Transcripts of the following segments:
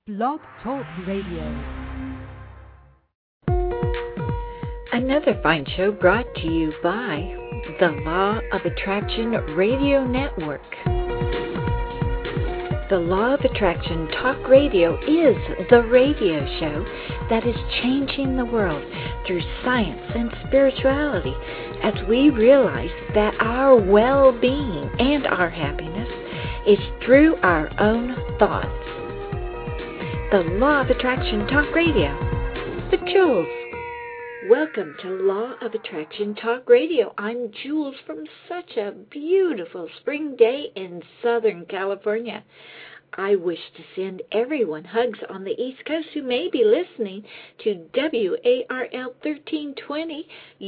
Blog Talk Radio. Another fine show brought to you by the Law of Attraction Radio Network. The Law of Attraction Talk Radio is the radio show that is changing the world through science and spirituality as we realize that our well-being and our happiness is through our own thoughts. The Law of Attraction Talk Radio with Jules. Welcome to Law of Attraction Talk Radio. I'm Jules from such a beautiful spring day in Southern California. I wish to send everyone hugs on the East Coast who may be listening to WARL 1320,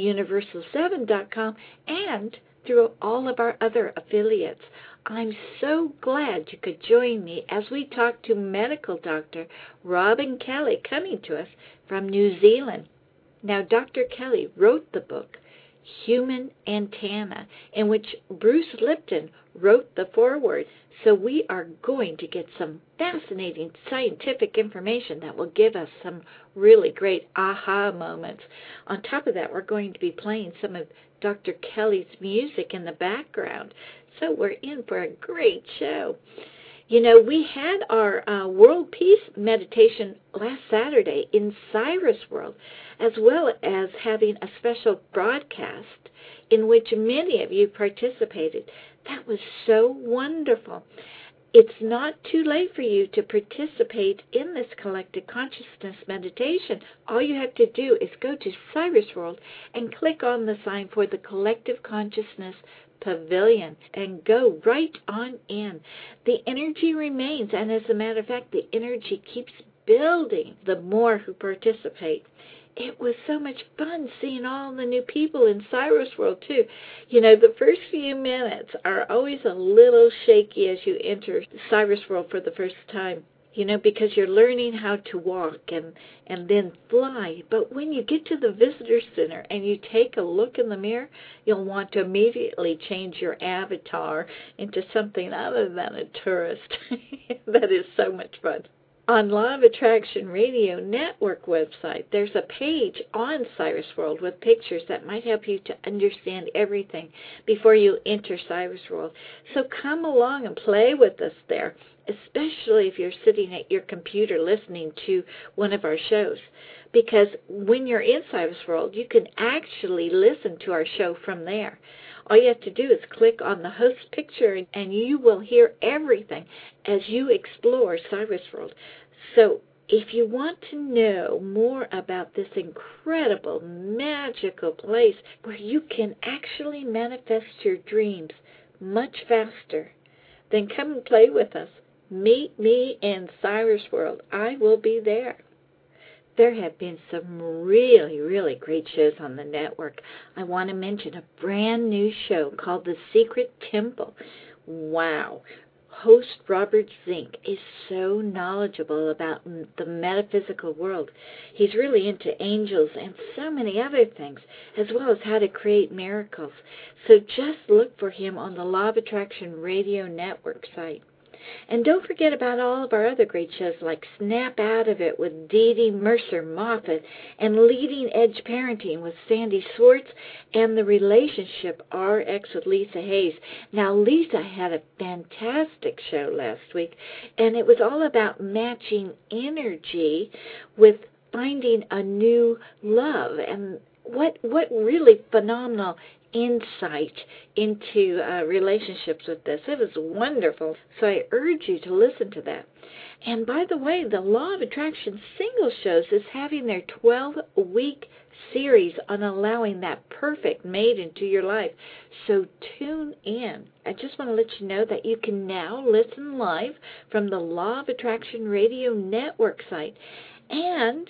Universal7.com, and through all of our other affiliates. I'm so glad you could join me as we talk to medical doctor Robin Kelly, coming to us from New Zealand. Now, Dr. Kelly wrote the book, Human Antenna, in which Bruce Lipton wrote the foreword. So we are going to get some fascinating scientific information that will give us some really great aha moments. On top of that, we're going to be playing some of Dr. Kelly's music in the background. So we're in for a great show. You know, we had our World Peace Meditation last Saturday in Cyrus World, as well as having a special broadcast in which many of you participated. That was so wonderful. It's not too late for you to participate in this collective consciousness meditation. All you have to do is go to Cyrus World and click on the sign for the Collective Consciousness Pavilion and go right on in. The energy remains, and as a matter of fact, the energy keeps building the more who participate. It was so much fun seeing all the new people in Cyrus World, too. You know, the first few minutes are always a little shaky as you enter Cyrus World for the first time, you know, because you're learning how to walk and then fly. But when you get to the visitor center and you take a look in the mirror, you'll want to immediately change your avatar into something other than a tourist. That is so much fun. On Law of Attraction Radio Network website, there's a page on Cyrus World with pictures that might help you to understand everything before you enter Cyrus World. So come along and play with us there, especially if you're sitting at your computer listening to one of our shows. Because when you're in Cyrus World, you can actually listen to our show from there. All you have to do is click on the host picture and you will hear everything as you explore Cyrus World. So if you want to know more about this incredible, magical place where you can actually manifest your dreams much faster, then come and play with us. Meet me in Cyrus World. I will be there. There have been some really, really great shows on the network. I want to mention a brand new show called The Secret Temple. Wow. Host Robert Zink is so knowledgeable about the metaphysical world. He's really into angels and so many other things, as well as how to create miracles. So just look for him on the Law of Attraction Radio Network site. And don't forget about all of our other great shows like Snap Out of It with Dee Dee Mercer-Moffat and Leading Edge Parenting with Sandy Swartz and The Relationship RX with Lisa Hayes. Now, Lisa had a fantastic show last week, and it was all about matching energy with finding a new love. And what really phenomenal insight into relationships with this. It was wonderful. So I urge you to listen to that. And by the way, the Law of Attraction Single Shows is having their 12-week series on allowing that perfect mate into your life. So tune in. I just want to let you know that you can now listen live from the Law of Attraction Radio Network site. And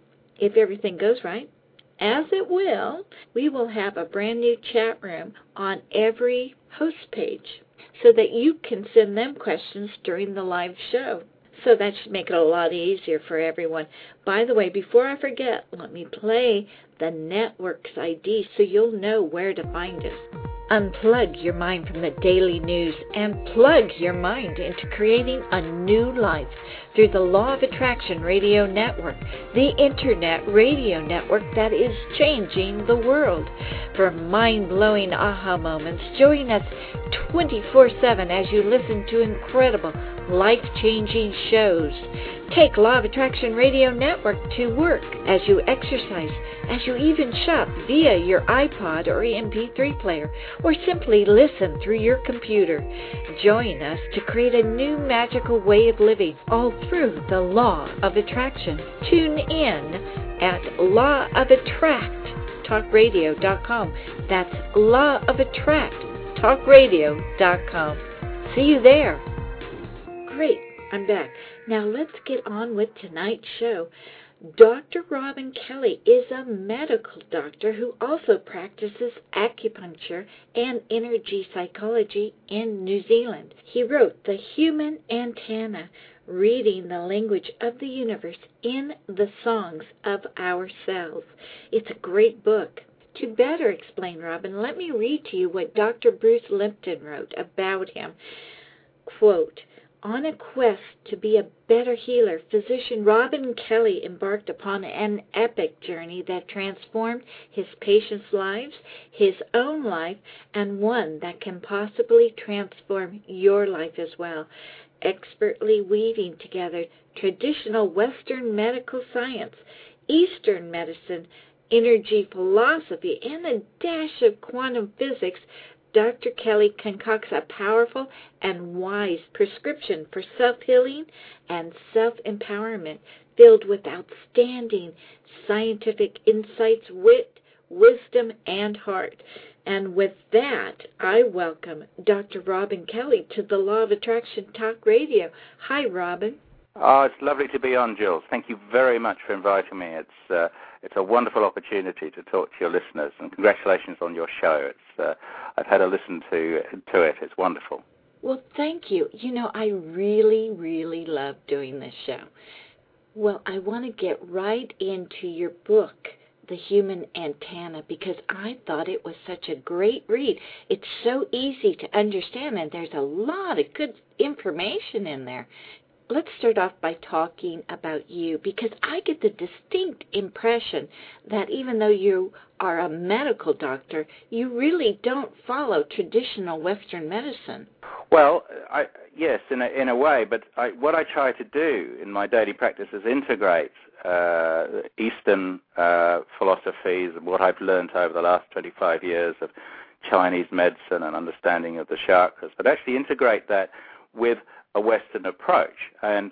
if everything goes right, as it will, we will have a brand new chat room on every host page so that you can send them questions during the live show. So that should make it a lot easier for everyone. By the way, before I forget, let me play the network's ID so you'll know where to find us. Unplug your mind from the daily news and plug your mind into creating a new life through the Law of Attraction Radio Network, the Internet radio network that is changing the world. For mind-blowing aha moments, join us 24/7 as you listen to incredible, life-changing shows. Take Law of Attraction Radio Network to work, as you exercise, as you even shop via your iPod or MP3 player, or simply listen through your computer. Join us to create a new magical way of living, all through the Law of Attraction. Tune in at lawofattracttalkradio.com. That's lawofattracttalkradio.com. See you there. Great, I'm back. Now let's get on with tonight's show. Dr. Robin Kelly is a medical doctor who also practices acupuncture and energy psychology in New Zealand. He wrote The Human Antenna, Reading the Language of the Universe in the Songs of Our Cells. It's a great book. To better explain Robin, let me read to you what Dr. Bruce Lipton wrote about him. Quote, on a quest to be a better healer, physician Robin Kelly embarked upon an epic journey that transformed his patients' lives, his own life, and one that can possibly transform your life as well. Expertly weaving together traditional Western medical science, Eastern medicine, energy philosophy, and a dash of quantum physics, Dr. Kelly concocts a powerful and wise prescription for self-healing and self-empowerment filled with outstanding scientific insights, wit, wisdom, and heart. And with that, I welcome Dr. Robin Kelly to the Law of Attraction Talk Radio. Hi, Robin. Oh, it's lovely to be on, Jules. Thank you very much for inviting me. It's a wonderful opportunity to talk to your listeners, and congratulations on your show. I've had a listen to it. It's wonderful. Well, thank you. You know, I really, really love doing this show. Well, I want to get right into your book, The Human Antenna, because I thought it was such a great read. It's so easy to understand, and there's a lot of good information in there. Let's start off by talking about you, because I get the distinct impression that even though you are a medical doctor, you really don't follow traditional Western medicine. Well, yes, in a way, but what I try to do in my daily practice is integrate Eastern philosophies and what I've learned over the last 25 years of Chinese medicine and understanding of the chakras, but actually integrate that with a Western approach. And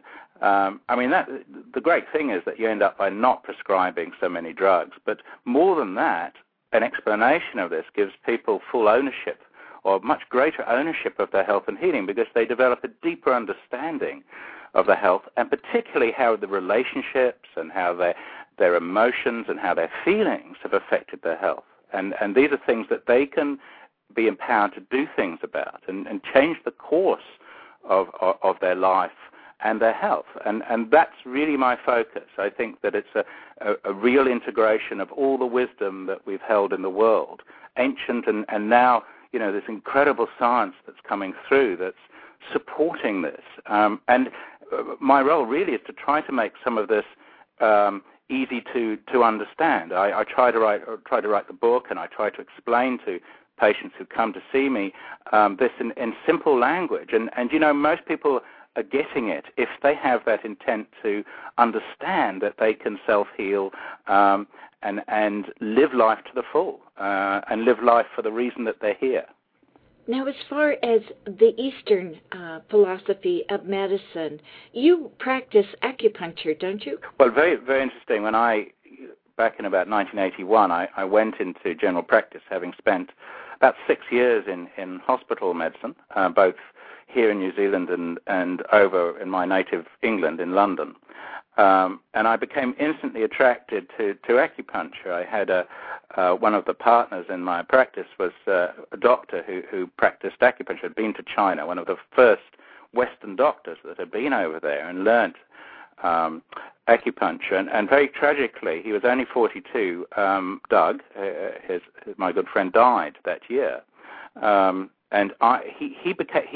the great thing is that you end up by not prescribing so many drugs. But more than that, an explanation of this gives people full ownership, or much greater ownership of their health and healing, because they develop a deeper understanding of the health, and particularly how the relationships and how their emotions and how their feelings have affected their health. And these are things that they can be empowered to do things about and change the course of their life and their health. And that's really my focus. I think that it's a real integration of all the wisdom that we've held in the world, ancient and now, you know, this incredible science that's coming through that's supporting this. And my role really is to try to make some of this easy to understand. I try to write the book, and I try to explain to patients who come to see me this in simple language. And you know, most people are getting it if they have that intent to understand that they can self-heal and live life to the full and live life for the reason that they're here. Now, as far as the Eastern philosophy of medicine, you practice acupuncture, don't you? Well, very, very interesting. Back in about 1981, I went into general practice, having spent about 6 years in hospital medicine, both here in New Zealand and over in my native England in London. And I became instantly attracted to acupuncture. I had one of the partners in my practice was a doctor who practiced acupuncture, had been to China, one of the first Western doctors that had been over there and learnt acupuncture. And very tragically, he was only 42. Doug, my good friend, died that year. And he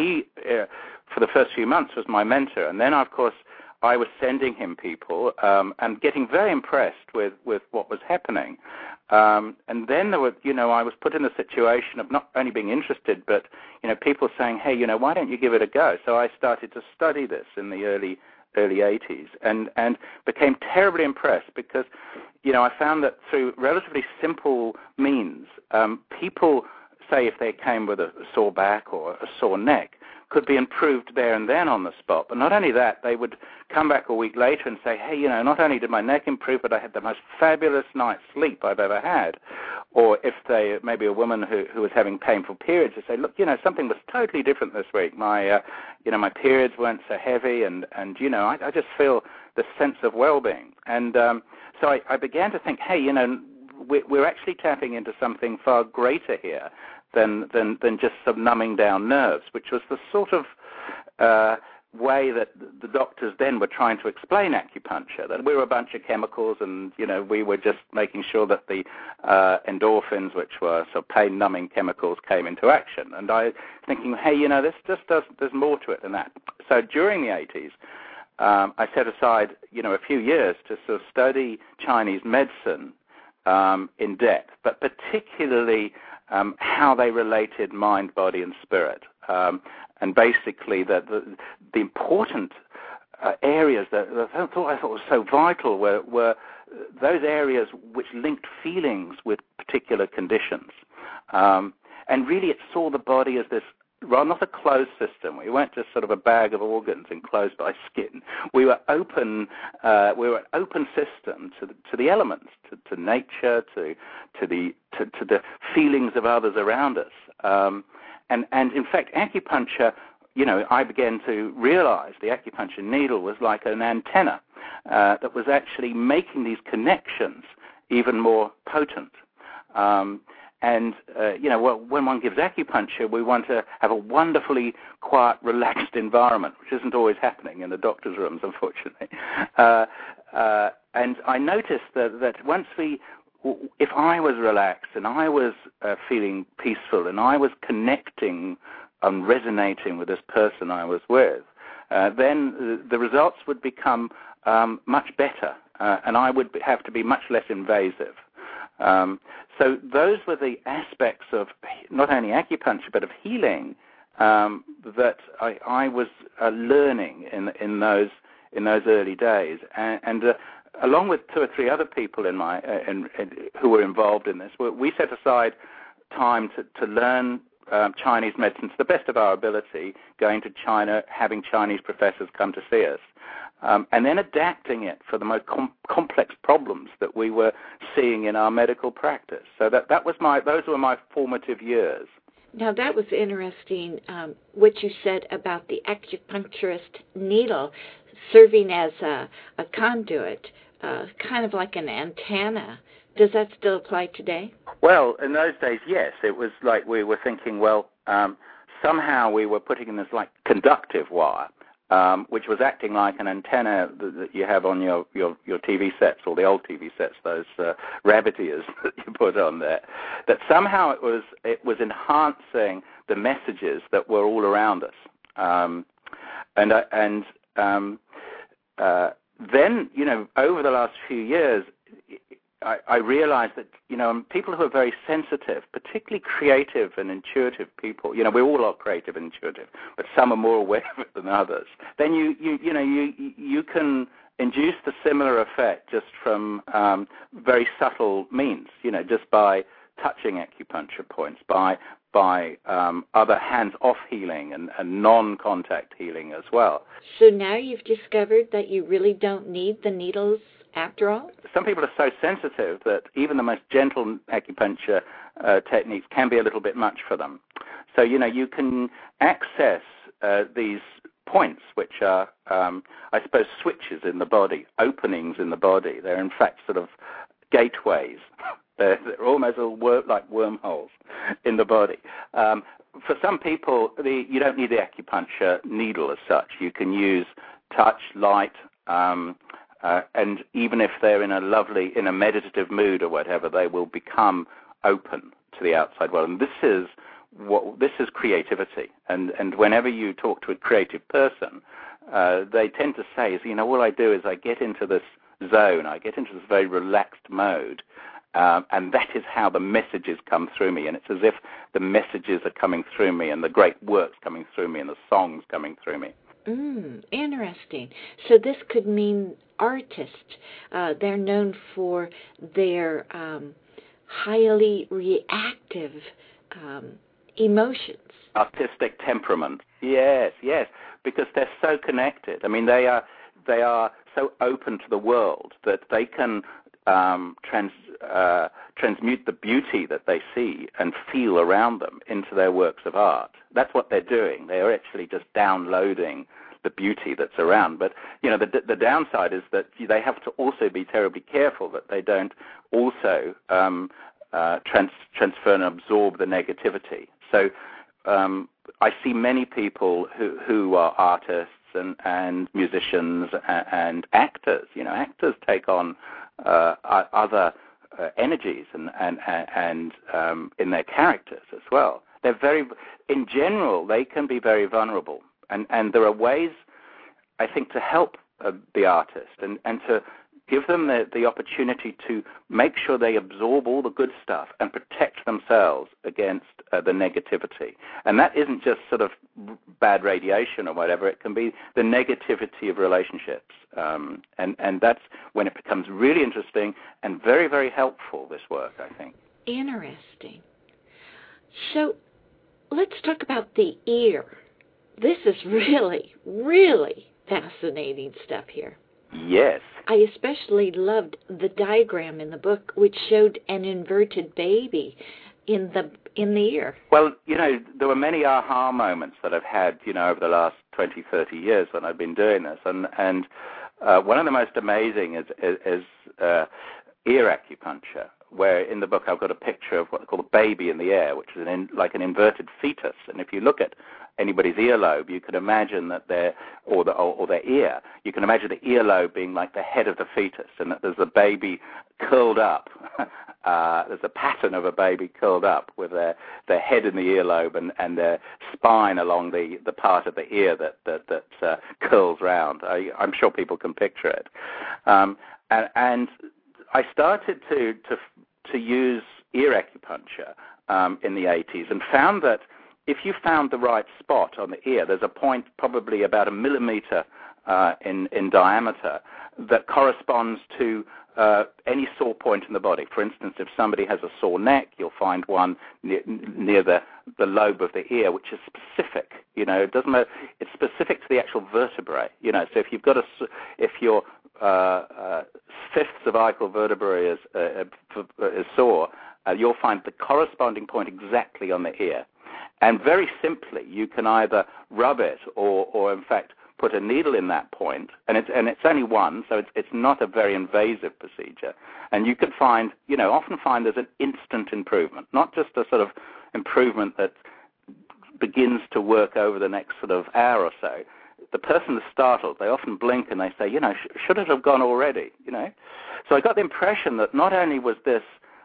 for the first few months was my mentor, and then of course I was sending him people and getting very impressed with what was happening. And then there were, I was put in a situation of not only being interested, but people saying, hey, why don't you give it a go? So I started to study this in the early 80s and became terribly impressed because, I found that through relatively simple means, people, say if they came with a sore back or a sore neck, could be improved there and then on the spot. But not only that, they would come back a week later and say, hey, not only did my neck improve, but I had the most fabulous night's sleep I've ever had. Or if they, maybe a woman who was having painful periods, would say, look, something was totally different this week. My, my periods weren't so heavy, and I just feel the sense of well-being. And so I began to think, hey, we're actually tapping into something far greater here than just some numbing down nerves, which was the sort of way that the doctors then were trying to explain acupuncture, that we were a bunch of chemicals and, we were just making sure that the endorphins, which were sort of pain-numbing chemicals, came into action. And I thinking, hey, this just there's more to it than that. So during the 80s, I set aside, a few years to sort of study Chinese medicine in depth, but particularly how they related mind, body, and spirit. And basically the important areas that I thought was so vital were those areas which linked feelings with particular conditions. And really it saw the body as this, well, not a closed system. We weren't just sort of a bag of organs enclosed by skin. We were open. We were an open system to the elements, to nature, to the feelings of others around us. And in fact, acupuncture, I began to realize the acupuncture needle was like an antenna that was actually making these connections even more potent. When one gives acupuncture, we want to have a wonderfully quiet, relaxed environment, which isn't always happening in the doctor's rooms, unfortunately. And I noticed that once if I was relaxed and I was feeling peaceful and I was connecting and resonating with this person I was with, then the results would become much better, and I would have to be much less invasive. So those were the aspects of not only acupuncture but of healing that I was learning in those early days, and along with two or three other people in who were involved in this, we set aside time to learn Chinese medicine to the best of our ability, going to China, having Chinese professors come to see us. And then adapting it for the most complex problems that we were seeing in our medical practice. So those were my formative years. Now that was interesting, what you said about the acupuncturist needle serving as a conduit, kind of like an antenna. Does that still apply today? Well, in those days, yes. It was like we were thinking, somehow we were putting in this like conductive wire, which was acting like an antenna that you have on your TV sets, or the old TV sets, those rabbit ears that you put on there, that somehow it was enhancing the messages that were all around us. Then, over the last few years, I realized that, people who are very sensitive, particularly creative and intuitive people, we all are creative and intuitive, but some are more aware of it than others, then you can induce the similar effect just from very subtle means, just by touching acupuncture points, by other hands-off healing and non-contact healing as well. So now you've discovered that you really don't need the needles after all? Some people are so sensitive that even the most gentle acupuncture techniques can be a little bit much for them. So, you can access these points, which are, I suppose, switches in the body, openings in the body. They're, in fact, sort of gateways. They're almost like wormholes in the body. For some people, you don't need the acupuncture needle as such. You can use touch, light, and even if they're in a meditative mood or whatever, they will become open to the outside world. And this is this is creativity. And whenever you talk to a creative person, they tend to say, all I do is I get into this zone, I get into this very relaxed mode, and that is how the messages come through me. And it's as if the messages are coming through me and the great work's coming through me and the songs coming through me. Interesting. So this could mean artists. They're known for their highly reactive emotions. Artistic temperament. Yes, because they're so connected. I mean, they are so open to the world that they can transmute the beauty that they see and feel around them into their works of art. That's what they're doing. They're actually just downloading the beauty that's around. But, the downside is that they have to also be terribly careful that they don't also transfer and absorb the negativity. So I see many people who are artists and musicians and actors. Actors take on other energies and in their characters as well. In general, they can be very vulnerable, and there are ways, I think, to help the artist and to give them the opportunity to make sure they absorb all the good stuff and protect themselves against the negativity. And that isn't just sort of bad radiation or whatever. It can be the negativity of relationships. And that's when it becomes really interesting and very, very helpful, this work, I think. Interesting. So let's talk about the ear. This is really, really fascinating stuff here. Yes. I especially loved the diagram in the book which showed an inverted baby in the ear. Well, there were many aha moments that I've had, over the last 20, 30 years when I've been doing this. And one of the most amazing is ear acupuncture, where in the book I've got a picture of what they call a baby in the air, which is like an inverted fetus. And if you look at anybody's earlobe, you can imagine that their ear, you can imagine the earlobe being like the head of the fetus, and that there's a baby curled up. There's a pattern of a baby curled up with their head in the earlobe and their spine along the part of the ear that curls round. I'm sure people can picture it. And I started to use ear acupuncture in the 80s and found that if you found the right spot on the ear, there's a point probably about 1 millimeter in diameter that corresponds to any sore point in the body. For instance, if somebody has a sore neck, you'll find one near the lobe of the ear, which is specific. It doesn't matter. It's specific to the actual vertebrae. So if you've got if your fifth cervical vertebrae is sore, you'll find the corresponding point exactly on the ear. And very simply, you can either rub it or in fact, put a needle in that point, and it's only one, so it's not a very invasive procedure. And you could often find there's an instant improvement, not just a sort of improvement that begins to work over the next sort of hour or so. The person is startled. They often blink and they say, should it have gone already? So I got the impression that not only was this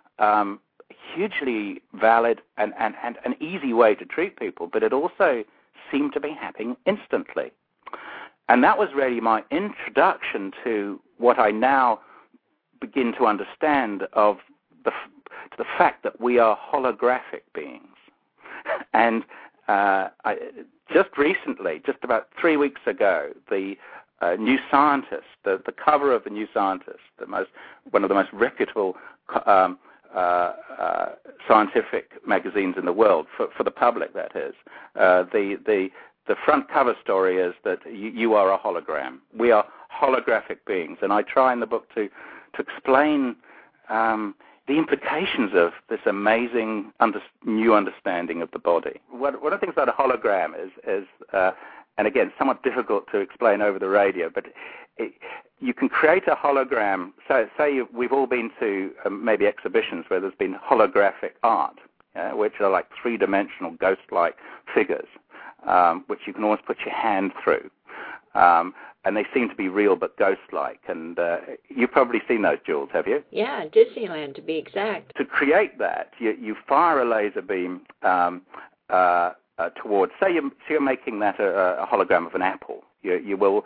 hugely valid and an easy way to treat people, but it also seemed to be happening instantly. And that was really my introduction to what I now begin to understand of the fact that we are holographic beings. And just recently, just about 3 weeks ago, the New Scientist, the cover of the New Scientist, one of the most reputable scientific magazines in the world, for the public, that is, the front cover story is that you are a hologram. We are holographic beings, and I try in the book to explain the implications of this amazing new understanding of the body. One of the things about a hologram is and again, somewhat difficult to explain over the radio, but you can create a hologram. So say we've all been to maybe exhibitions where there's been holographic art, which are like three-dimensional ghost-like figures, which you can almost put your hand through. And they seem to be real but ghost-like. And you've probably seen those, Jules, have you? Yeah, Disneyland to be exact. To create that, you fire a laser beam towards, say you're making that a hologram of an apple. You will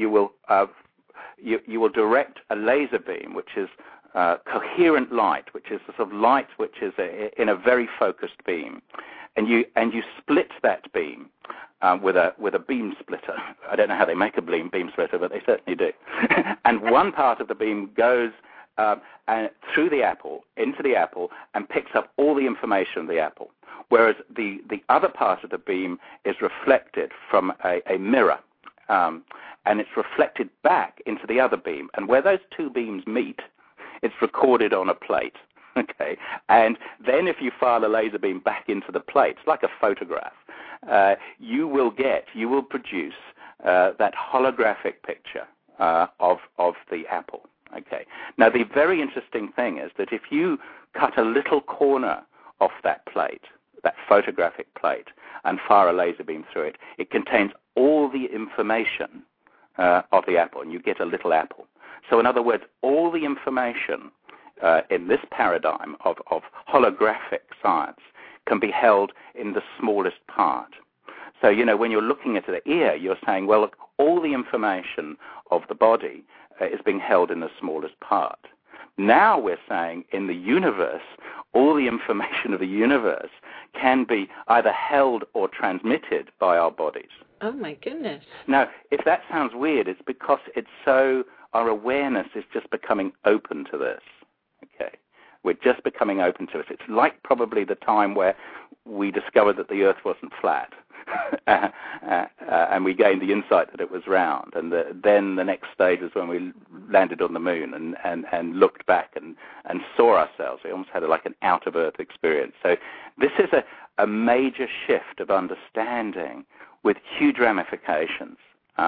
direct a laser beam, which is coherent light, which is the sort of light which is in a very focused beam, and you split that beam with a beam splitter. I don't know how they make a beam splitter, but they certainly do. And one part of the beam goes through the apple, into the apple, and picks up all the information of the apple, whereas the other part of the beam is reflected from a mirror, and it's reflected back into the other beam. And where those two beams meet, it's recorded on a plate. Okay, and then if you fire the laser beam back into the plate, it's like a photograph, you will produce that holographic picture of the apple. Okay. Now, the very interesting thing is that if you cut a little corner off that plate, that photographic plate, and fire a laser beam through it, it contains all the information of the apple, and you get a little apple. So, in other words, all the information in this paradigm of holographic science can be held in the smallest part. So, when you're looking at the ear, you're saying, well, look, all the information of the body is being held in the smallest part. Now we're saying in the universe, all the information of the universe can be either held or transmitted by our bodies. Oh, my goodness. Now, if that sounds weird, it's because our awareness is just becoming open to this. Okay, we're just becoming open to it. It's like probably the time where we discovered that the Earth wasn't flat, and we gained the insight that it was round. And then the next stage was when we landed on the moon and looked back and saw ourselves. We almost had like an out-of-Earth experience. So this is a major shift of understanding with huge ramifications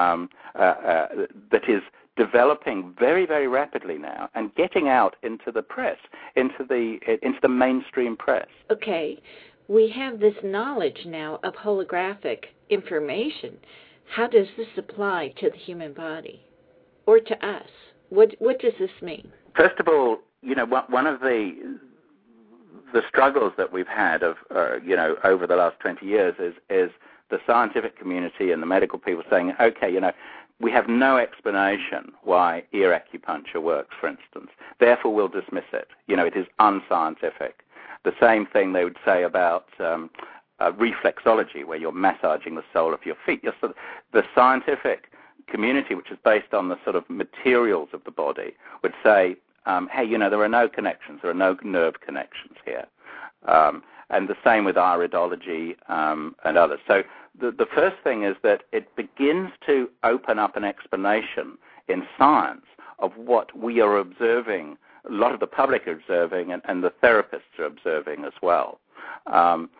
that is developing very, very rapidly now and getting out into the press, into the mainstream press. Okay, we have this knowledge now of holographic information. How does this apply to the human body or to us? What does this mean? First of all, one of the struggles that we've had over the last 20 years is the scientific community and the medical people saying, okay, we have no explanation why ear acupuncture works, for instance. Therefore, we'll dismiss it. It is unscientific. The same thing they would say about reflexology, where you're massaging the sole of your feet. The scientific community, which is based on the sort of materials of the body, would say, hey, there are no connections. There are no nerve connections here. And the same with iridology and others. So the first thing is that it begins to open up an explanation in science of what we are observing, a lot of the public are observing, and the therapists are observing as well. And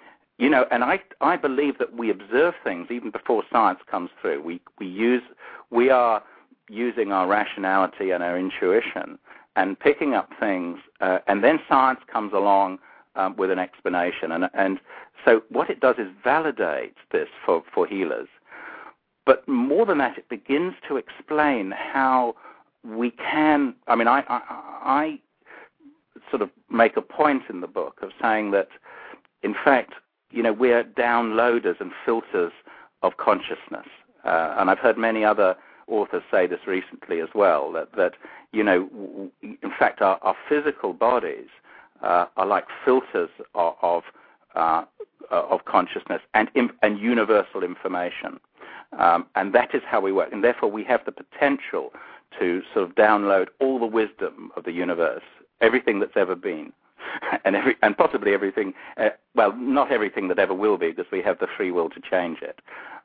I believe that we observe things even before science comes through. We are using our rationality and our intuition and picking up things, and then science comes along with an explanation. And so what it does is validate this for healers. But more than that, it begins to explain how we can, I sort of make a point in the book of saying that, in fact, we're downloaders and filters of consciousness. And I've heard many other authors say this recently as well, that in fact, our physical bodies are like filters of consciousness and universal information. And that is how we work. And therefore, we have the potential to sort of download all the wisdom of the universe, everything that's ever been, and possibly everything, not everything that ever will be, because we have the free will to change it.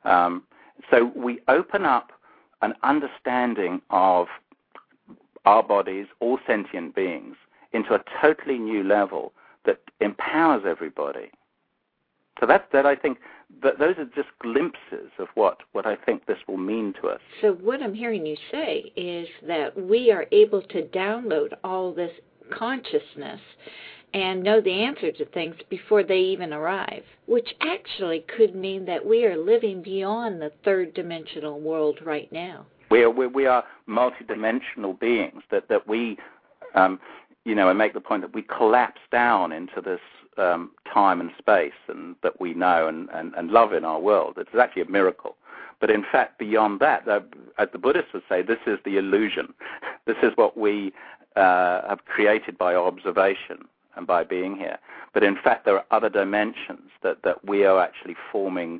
So we open up an understanding of our bodies, all sentient beings, into a totally new level that empowers everybody. So that I think, those are just glimpses of what I think this will mean to us. So what I'm hearing you say is that we are able to download all this consciousness and know the answer to things before they even arrive, which actually could mean that we are living beyond the third dimensional world right now. We are multidimensional beings that we, I make the point that we collapse down into this time and space and that we know and love in our world. It's actually a miracle. But in fact, beyond that, as the Buddhists would say, this is the illusion. This is what we have created by observation and by being here. But in fact, there are other dimensions that we are actually forming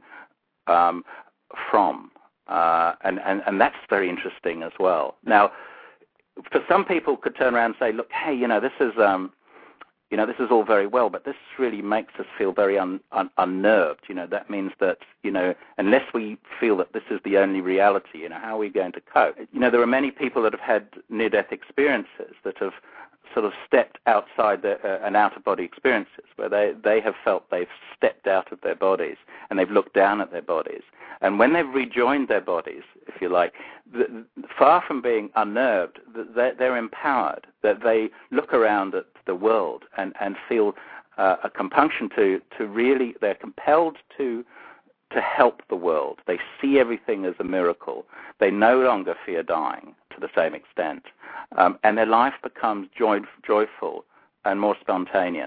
from. And that's very interesting as well. Now, for some people could turn around and say, look, hey, this is all very well, but this really makes us feel very unnerved. That means that, unless we feel that this is the only reality, how are we going to cope? There are many people that have had near-death experiences that have sort of stepped outside and out-of-body experiences, where they have felt they've stepped out of their bodies and they've looked down at their bodies. And when they've rejoined their bodies, if you like, far from being unnerved, they're empowered, that they look around at the world and feel a compunction to really, they're compelled to help the world. They see everything as a miracle. They no longer fear dying to the same extent. And their life becomes joyful and more spontaneous.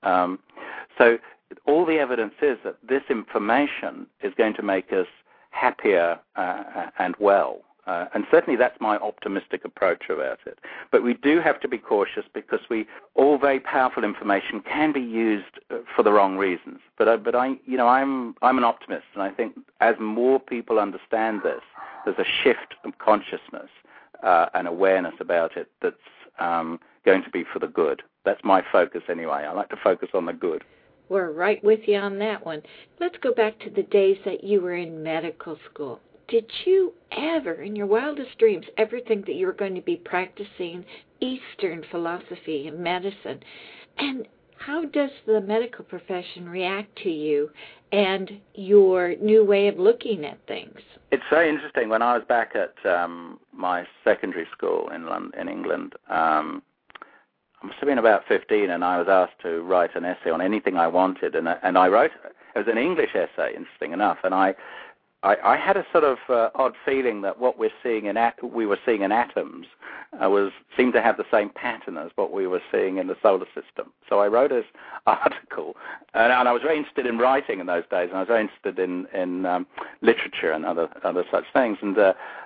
So all the evidence is that this information is going to make us happier and well. And certainly that's my optimistic approach about it. But we do have to be cautious because all very powerful information can be used for the wrong reasons. But I'm an optimist, and I think as more people understand this, there's a shift of consciousness and awareness about it that's going to be for the good. That's my focus anyway. I like to focus on the good. We're right with you on that one. Let's go back to the days that you were in medical school. Did you ever, in your wildest dreams, ever think that you were going to be practicing Eastern philosophy and medicine? And how does the medical profession react to you and your new way of looking at things? It's very interesting. When I was back at my secondary school in England, I must have been about 15, and I was asked to write an essay on anything I wanted, and I wrote, it was an English essay, interesting enough, and I had a sort of odd feeling that what we were seeing in atoms seemed to have the same pattern as what we were seeing in the solar system. So I wrote this article, and I was very interested in writing in those days, and I was very interested in literature and other such things. And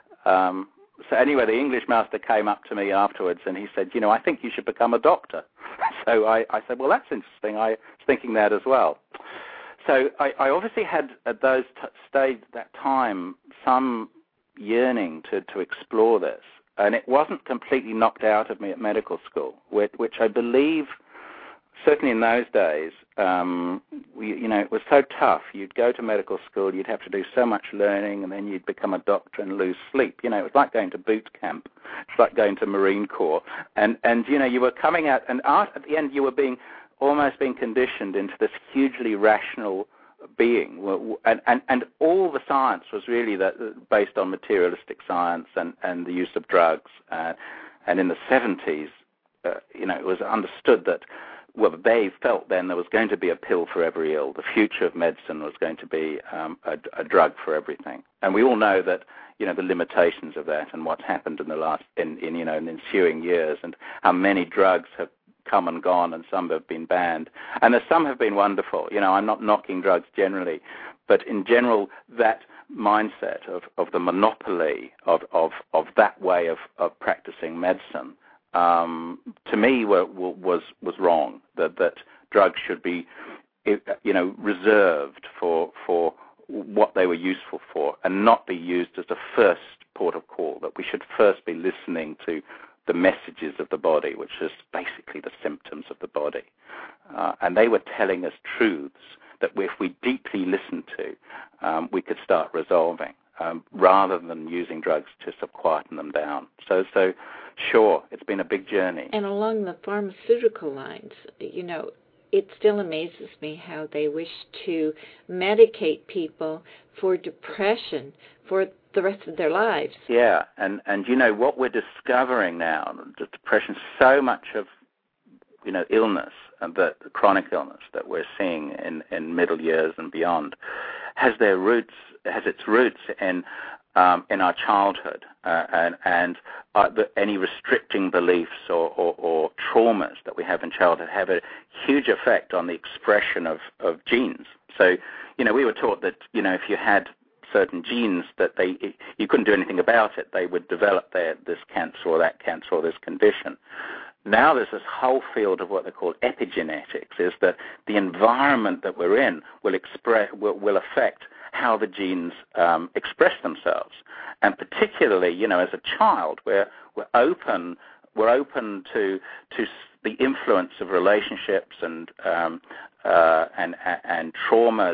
so anyway, the English master came up to me afterwards, and he said, I think you should become a doctor. So I said, well, that's interesting. I was thinking that as well. So I obviously had at that time some yearning to explore this, and it wasn't completely knocked out of me at medical school, which I believe, certainly in those days, it was so tough. You'd go to medical school, you'd have to do so much learning, and then you'd become a doctor and lose sleep. It was like going to boot camp. It's like going to Marine Corps, and you were coming out, and at the end you were almost being conditioned into this hugely rational being, and all the science was really based on materialistic science and the use of drugs. And in the 70s, it was understood that, well, they felt then there was going to be a pill for every ill. The future of medicine was going to be a drug for everything. And we all know that, the limitations of that and what's happened in the ensuing years, and how many drugs have come and gone, and some have been banned, and some have been wonderful. I'm not knocking drugs generally, but in general, that mindset of the monopoly of that way of practicing medicine, to me, was wrong. That drugs should be, reserved for what they were useful for, and not be used as a first port of call. That we should first be listening to the messages of the body, which is basically the symptoms of the body. And they were telling us truths that if we deeply listened to, we could start resolving, rather than using drugs to sort of quieten them down. So sure, it's been a big journey. And along the pharmaceutical lines, it still amazes me how they wish to medicate people for depression for the rest of their lives. Yeah, and what we're discovering now, the depression, so much of illness, and the chronic illness that we're seeing in middle years and beyond, has its roots in in our childhood, and any restricting beliefs or traumas that we have in childhood have a huge effect on the expression of genes. So, we were taught that, if you had certain genes that you couldn't do anything about it, they would develop this cancer or that cancer or this condition. Now there's this whole field of what they call epigenetics, is that the environment that we're in will affect how the genes express themselves. And particularly, as a child, we're open to the influence of relationships and traumas.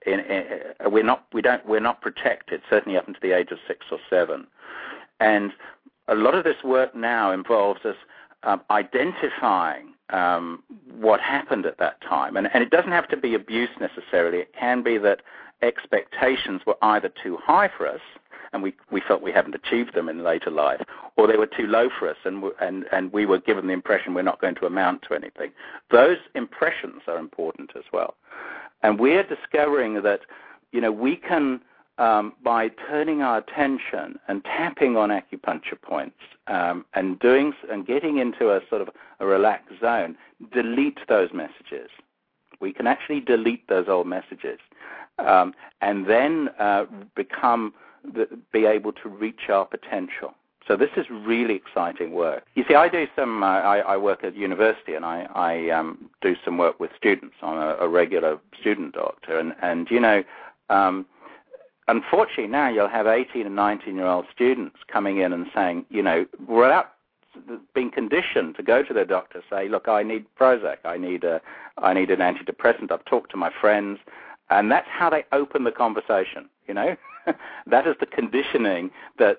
We're not protected, certainly up until the age of 6 or 7. And a lot of this work now involves us identifying what happened at that time. And it doesn't have to be abuse necessarily. It can be that expectations were either too high for us, and we felt we haven't achieved them in later life, or they were too low for us, and we were given the impression we're not going to amount to anything. Those impressions are important as well. And we're discovering that, we can, by turning our attention and tapping on acupuncture points and getting into a sort of a relaxed zone, delete those messages. We can actually delete those old messages, and then be able to reach our potential. So this is really exciting work. You see, I do I work at university, and I do some work with students. I'm a regular student doctor, and unfortunately now you'll have 18 and 19-year-old students coming in and saying, without being conditioned to go to their doctor, say, look, I need Prozac, I need an antidepressant, I've talked to my friends, and that's how they open the conversation, That is the conditioning that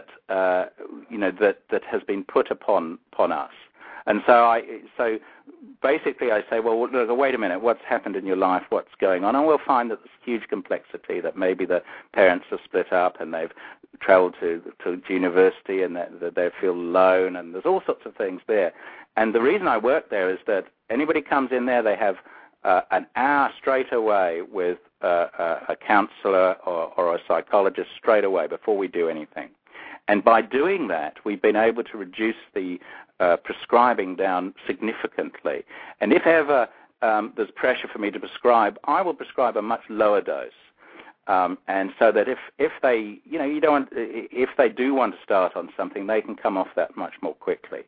has been put upon us. And so basically I say, well, look, wait a minute, what's happened in your life, what's going on? And we'll find that there's huge complexity, that maybe the parents are split up and they've traveled to university and that they feel alone, and there's all sorts of things there. And the reason I work there is that anybody comes in there, they have an hour straight away with a counselor or a psychologist straight away before we do anything. And by doing that, we've been able to reduce the prescribing down significantly. And if ever there's pressure for me to prescribe, I will prescribe a much lower dose. And so that if they, if they do want to start on something, they can come off that much more quickly.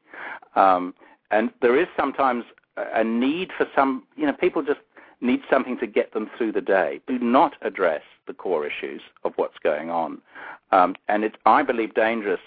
And there is sometimes a need for some, people just need something to get them through the day. Do not address the core issues of what's going on. And it's, I believe, dangerous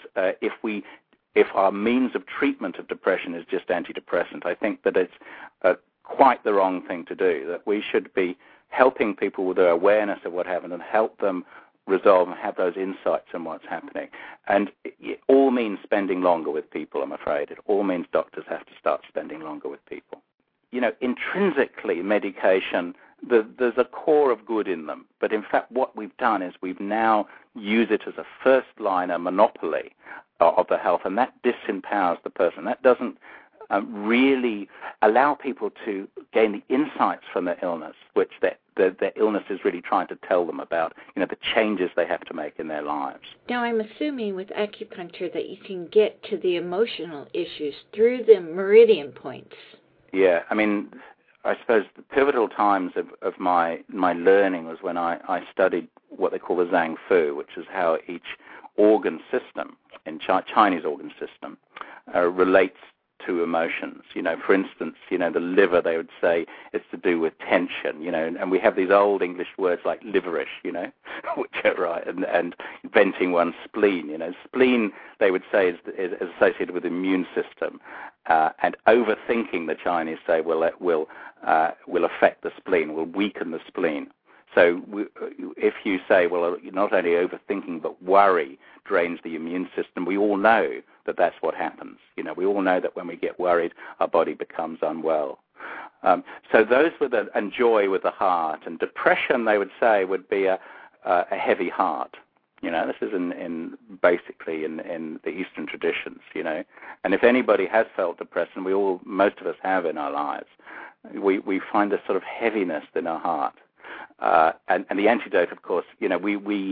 if our means of treatment of depression is just antidepressant. I think that it's quite the wrong thing to do, that we should be helping people with their awareness of what happened and help them resolve and have those insights on what's happening. And it all means spending longer with people, I'm afraid. It all means doctors have to start spending longer with people. Intrinsically, medication, there's a core of good in them. But in fact, what we've done is we've now used it as a first-liner monopoly of the health, and that disempowers the person. That doesn't really allow people to gain the insights from their illness, which their illness is really trying to tell them about, the changes they have to make in their lives. Now, I'm assuming with acupuncture that you can get to the emotional issues through the meridian points. Yeah, I suppose the pivotal times of my learning was when I studied what they call the Zhang Fu, which is how each organ system, in Chinese organ system, relates to emotions. For instance, the liver, they would say, is to do with tension, and we have these old English words like liverish, which are right, and venting one's spleen. Spleen, they would say, is associated with the immune system, and overthinking, the Chinese say, will affect the spleen, will weaken the spleen. So if you say, well, not only overthinking, but worry drains the immune system, we all know that that's what happens. We all know that when we get worried, our body becomes unwell. So those and joy with the heart. And depression, they would say, would be a heavy heart. This is basically in the Eastern traditions, And if anybody has felt depressed, and most of us have in our lives, we find this sort of heaviness in our heart. And the antidote, of course, we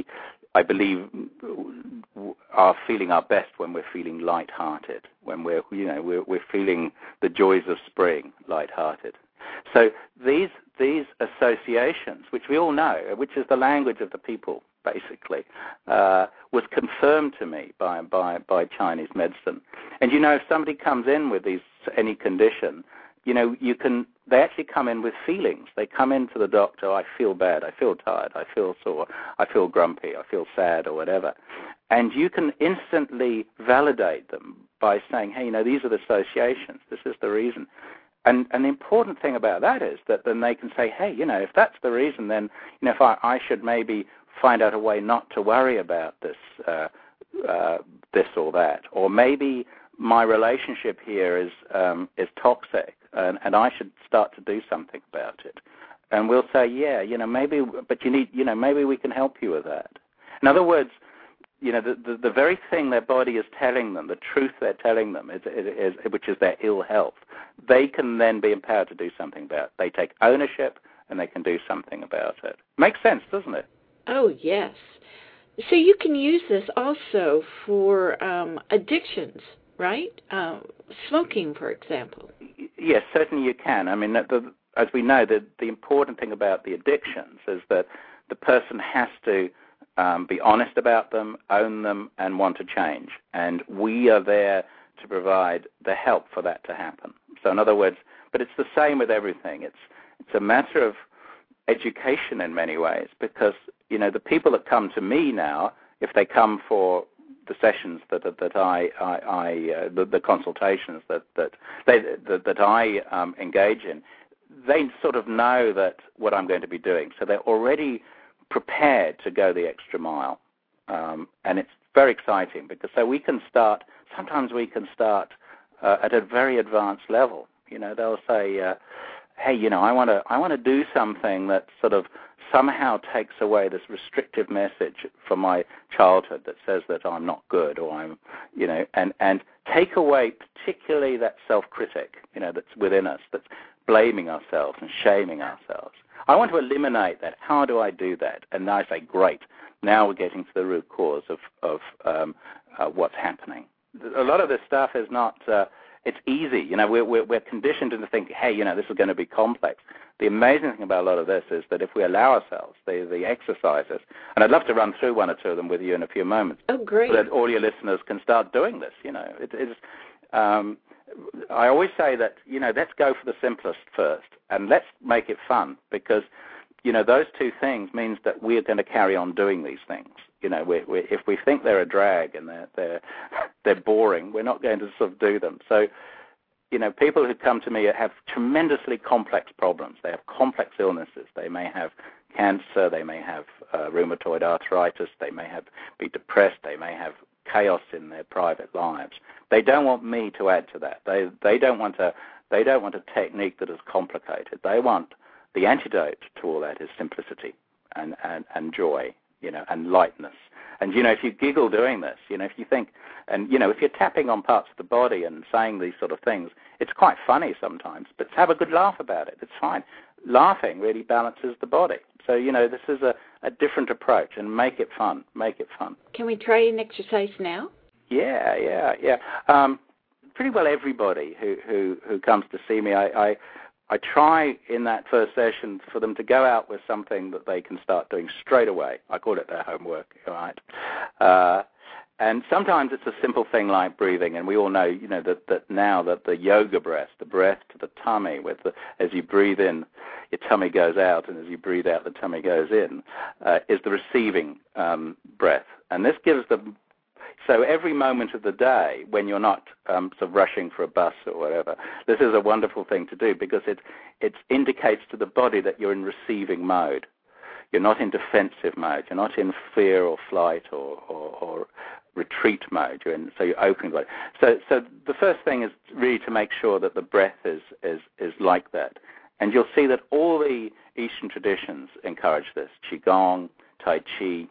I believe, are feeling our best when we're feeling light-hearted, when we're feeling the joys of spring, light-hearted. So these associations, which we all know, which is the language of the people, basically, was confirmed to me by Chinese medicine. And if somebody comes in with any condition, they actually come in with feelings. They come into the doctor, I feel bad, I feel tired, I feel sore, I feel grumpy, I feel sad, or whatever. And you can instantly validate them by saying, hey, these are the associations, this is the reason. And the important thing about that is that then they can say, hey, if that's the reason, then, if I should maybe find out a way not to worry about this or that. Or maybe my relationship here is toxic, and I should start to do something about it. And we'll say, yeah, maybe, but you need, maybe we can help you with that. In other words, the very thing their body is telling them, the truth they're telling them, is which is their ill health, they can then be empowered to do something about it. They take ownership and they can do something about it. Makes sense, doesn't it? Oh, yes. So you can use this also for addictions, right? Smoking, for example. Yes, certainly you can. I mean, as we know, the important thing about the addictions is that the person has to be honest about them, own them, and want to change. And we are there to provide the help for that to happen. So in other words, but it's the same with everything. It's a matter of education in many ways, because, the people that come to me now, if they come for the sessions that the consultations that I engage in, they sort of know that what I'm going to be doing. So they're already prepared to go the extra mile. And it's very exciting because sometimes we can start at a very advanced level. They'll say, hey, I want to do something that sort of somehow takes away this restrictive message from my childhood that says that I'm not good, or I'm, and take away particularly that self-critic, that's within us, that's blaming ourselves and shaming ourselves. I want to eliminate that. How do I do that? And I say, great. Now we're getting to the root cause of what's happening. A lot of this stuff is not. It's easy. We're conditioned to think, hey, this is going to be complex. The amazing thing about a lot of this is that if we allow ourselves the exercises, and I'd love to run through one or two of them with you in a few moments. Oh, great! So that all your listeners can start doing this. I always say that, let's go for the simplest first, and let's make it fun, because, those two things means that we're going to carry on doing these things. If we think they're a drag and they're boring, we're not going to sort of do them. So, people who come to me have tremendously complex problems. They have complex illnesses. They may have cancer. They may have rheumatoid arthritis. They may be depressed. They may have chaos in their private lives. They don't want me to add to that. They don't want a technique that is complicated. They want the antidote to all that is simplicity and joy, and lightness. And if you giggle doing this, if you think, and if you're tapping on parts of the body and saying these sort of things, it's quite funny sometimes. But have a good laugh about it. It's fine. Laughing really balances the body. So this is a different approach, and make it fun. Make it fun. Can we try an exercise now? Yeah. Pretty well everybody who comes to see me, I try in that first session for them to go out with something that they can start doing straight away. I call it their homework, right? And sometimes it's a simple thing like breathing, and we all know, that now that the yoga breath, the breath to the tummy, as you breathe in, your tummy goes out, and as you breathe out, the tummy goes in, is the receiving breath. And this gives them. So every moment of the day, when you're not sort of rushing for a bus or whatever, this is a wonderful thing to do, because it indicates to the body that you're in receiving mode. You're not in defensive mode. You're not in fear or flight or retreat mode. So you're opening the body. So the first thing is really to make sure that the breath is like that. And you'll see that all the Eastern traditions encourage this: Qigong, Tai Chi,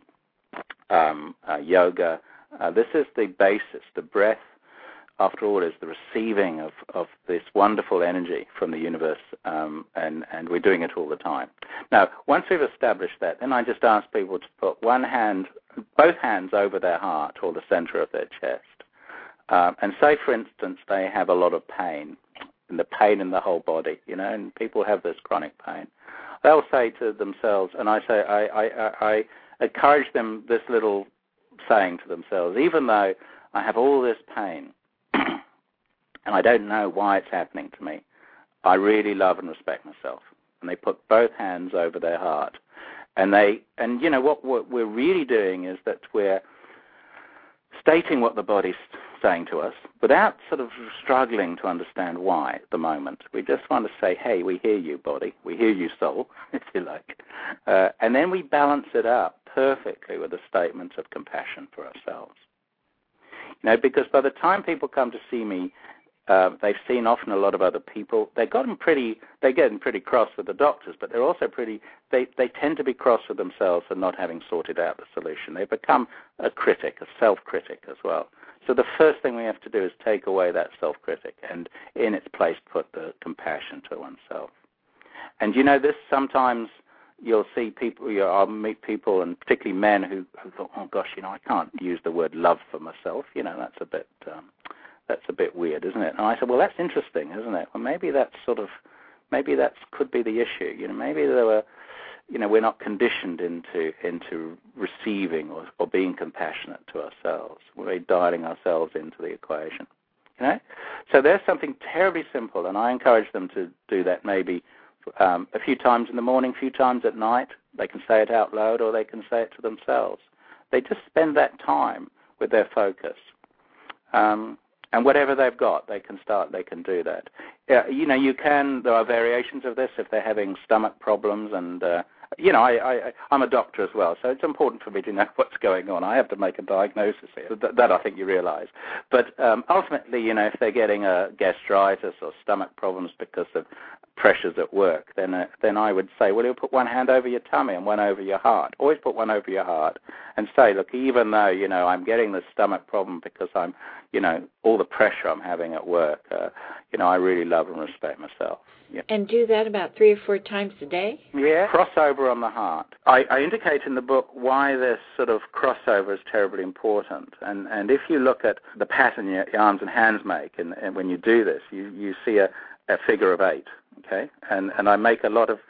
yoga. This is the basis. The breath, after all, is the receiving of this wonderful energy from the universe, and we're doing it all the time. Now, once we've established that, then I just ask people to put one hand both hands over their heart or the center of their chest. And say, for instance, they have a lot of pain, and the pain in the whole body, and people have this chronic pain. They'll say to themselves, and I encourage them this little saying to themselves, even though I have all this pain and I don't know why it's happening to me, I really love and respect myself. And they put both hands over their heart. And what we're really doing is that we're stating what the body's saying to us without sort of struggling to understand why at the moment. We just want to say, hey, we hear you, body. We hear you, soul, if you like. And then we balance it up perfectly with a statement of compassion for ourselves. Because by the time people come to see me, they've seen often a lot of other people. They're getting pretty cross with the doctors, but they're also they tend to be cross with themselves for not having sorted out the solution. They become a critic, a self-critic as well. So the first thing we have to do is take away that self-critic and in its place put the compassion to oneself. And this sometimes you'll see people, I'll meet people, and particularly men who thought, oh gosh, I can't use the word love for myself. That's a bit weird, isn't it? And I said, well, that's interesting, isn't it? Well, maybe that could be the issue. Maybe there were, we're not conditioned into receiving or being compassionate to ourselves. We're dialing ourselves into the equation. So there's something terribly simple, and I encourage them to do that maybe a few times in the morning, a few times at night. They can say it out loud, or they can say it to themselves. They just spend that time with their focus. And whatever they've got, they can do that. Yeah, there are variations of this if they're having stomach problems, and I'm a doctor as well, so it's important for me to know what's going on. I have to make a diagnosis here. That I think you realize. But ultimately, if they're getting a gastritis or stomach problems because of pressures at work, then I would say, well, you'll put one hand over your tummy and one over your heart. Always put one over your heart and say, look, even though, I'm getting this stomach problem because I'm, all the pressure I'm having at work, I really love and respect myself. Yeah. And do that about 3 or 4 times a day? Yeah. Crossover on the heart. I indicate in the book why this sort of crossover is terribly important. And if you look at the pattern your arms and hands make, and when you do this, you see a figure of 8, okay? And I make a lot of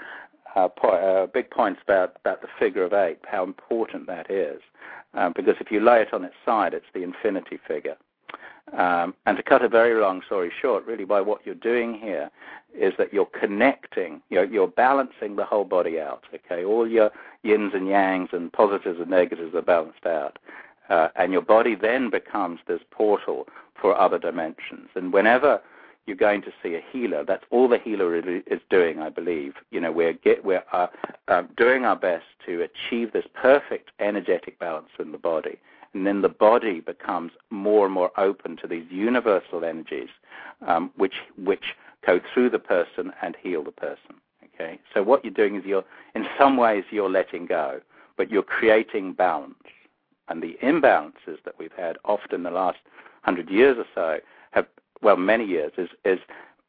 big points about the figure of 8, how important that is. Because if you lay it on its side, it's the infinity figure. And to cut a very long story short, really by what you're doing here is that you're connecting, you're balancing the whole body out, okay? All your yins and yangs and positives and negatives are balanced out. And your body then becomes this portal for other dimensions. And whenever you're going to see a healer, that's all the healer is doing, I believe. We're doing our best to achieve this perfect energetic balance in the body. And then the body becomes more and more open to these universal energies, which go through the person and heal the person. Okay, so what you're doing is in some ways you're letting go, but you're creating balance. And the imbalances that we've had often the last 100 years or so many years, is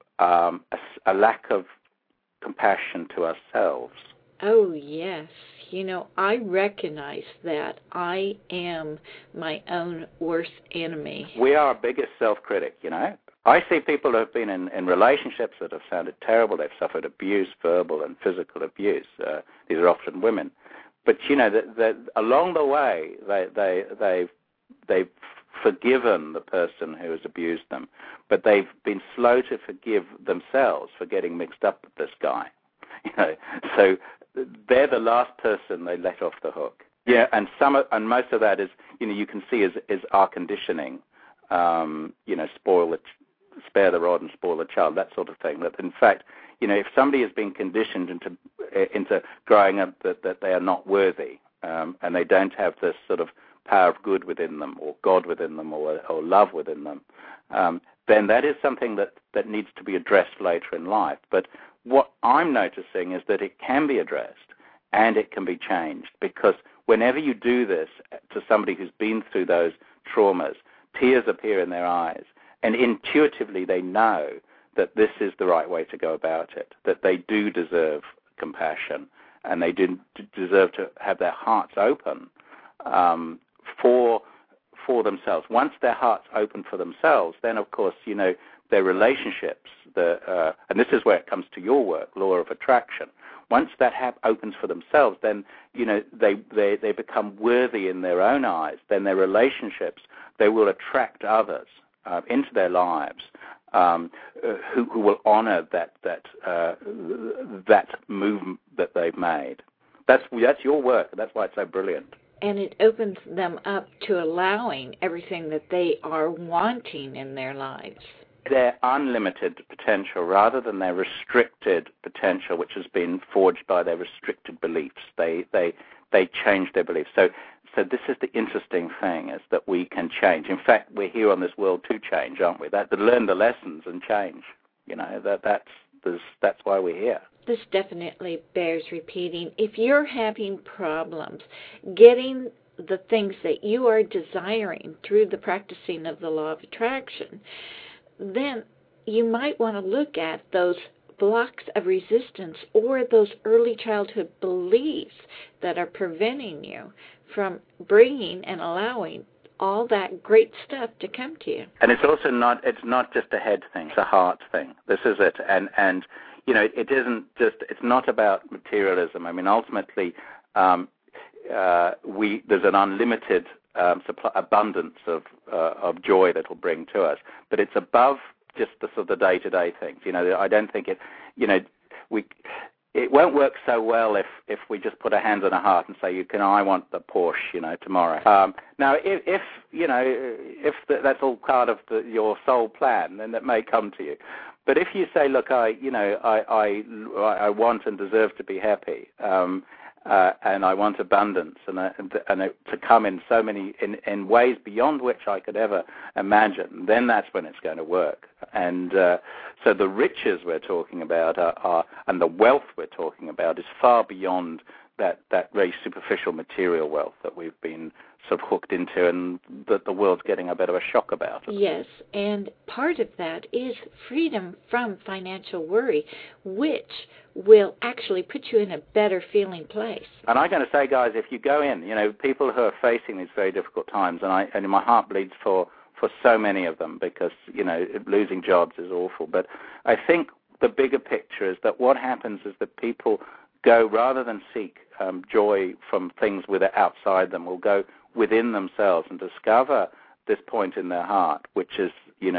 a lack of compassion to ourselves. Oh yes. I recognize that I am my own worst enemy. We are our biggest self-critic, I see people who have been in relationships that have sounded terrible. They've suffered abuse, verbal and physical abuse. These are often women. But, that along the way, they've forgiven the person who has abused them, but they've been slow to forgive themselves for getting mixed up with this guy. So they're the last person they let off the hook. Yeah, and most of that is, you can see is our conditioning. Spare the rod and spoil the child, that sort of thing. That in fact, if somebody has been conditioned into growing up that they are not worthy, and they don't have this sort of power of good within them, or God within them, or love within them, then that is something that needs to be addressed later in life. But what I'm noticing is that it can be addressed and it can be changed, because whenever you do this to somebody who's been through those traumas, tears appear in their eyes, and intuitively they know that this is the right way to go about it, that they do deserve compassion and they do deserve to have their hearts open for themselves. Once their hearts open for themselves, then of course, their relationships, and this is where it comes to your work, law of attraction. Once that opens for themselves, then they become worthy in their own eyes. Then their relationships, they will attract others into their lives who will honor that movement that they've made. That's your work. That's why it's so brilliant. And it opens them up to allowing everything that they are wanting in their lives. Their unlimited potential rather than their restricted potential, which has been forged by their restricted beliefs. They change their beliefs. So this is the interesting thing, is that we can change. In fact, we're here on this world to change, aren't we? To learn the lessons and change. That's why we're here. This definitely bears repeating. If you're having problems getting the things that you are desiring through the practicing of the law of attraction, then you might want to look at those blocks of resistance or those early childhood beliefs that are preventing you from bringing and allowing all that great stuff to come to you. And it's also not just a head thing, it's a heart thing. This is it. And it isn't just, it's not about materialism. I mean, ultimately, there's an unlimited abundance of joy that will bring to us, but it's above just the sort of the day-to-day things. I don't think it won't work so well if we just put our hands on our heart and say, I want the Porsche, tomorrow. Now, if that's all part of your soul plan, then that may come to you. But if you say, look, I want and deserve to be happy, and I want abundance, and to come in so many in ways beyond which I could ever imagine, then that's when it's going to work. And so the riches we're talking about and the wealth we're talking about is far beyond that very superficial material wealth that we've been sort of hooked into, and that the world's getting a bit of a shock about. Yes, and part of that is freedom from financial worry, which will actually put you in a better feeling place. And I'm going to say, guys, if you go in, people who are facing these very difficult times, and my heart bleeds for so many of them, because, losing jobs is awful. But I think the bigger picture is that what happens is that people go, rather than seek joy from things outside them, will go within themselves and discover this point in their heart, which is,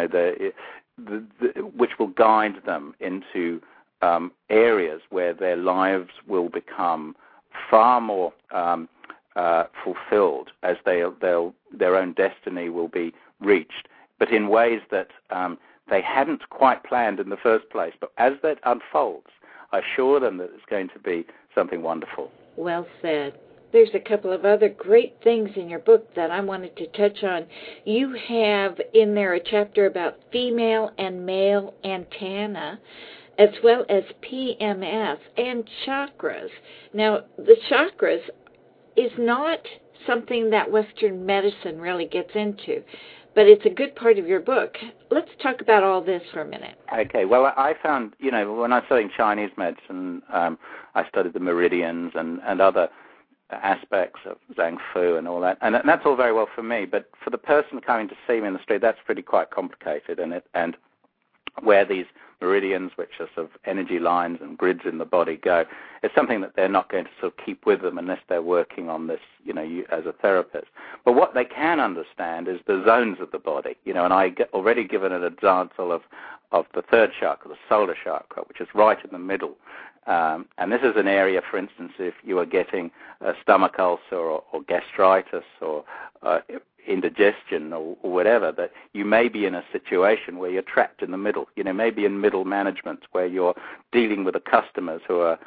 which will guide them into areas where their lives will become far more fulfilled, as their own destiny will be reached, but in ways that they hadn't quite planned in the first place. But as that unfolds, I assure them that it's going to be something wonderful. Well said. There's a couple of other great things in your book that I wanted to touch on. You have in there a chapter about female and male antenna, as well as PMS and chakras. Now, the chakras is not something that Western medicine really gets into, but it's a good part of your book. Let's talk about all this for a minute. Okay. Well, I found, when I was studying Chinese medicine, I studied the meridians and other aspects of Zhang Fu and all that, and that's all very well for me. But for the person coming to see me in the street, that's pretty quite complicated, and where these meridians, which are sort of energy lines and grids in the body, go, it's something that they're not going to sort of keep with them unless they're working on this, you as a therapist. But what they can understand is the zones of the body, and I already given an example of the third chakra, the solar chakra, which is right in the middle. And this is an area, for instance, if you are getting a stomach ulcer or gastritis or indigestion or whatever, that you may be in a situation where you're trapped in the middle. Maybe in middle management, where you're dealing with the customers who are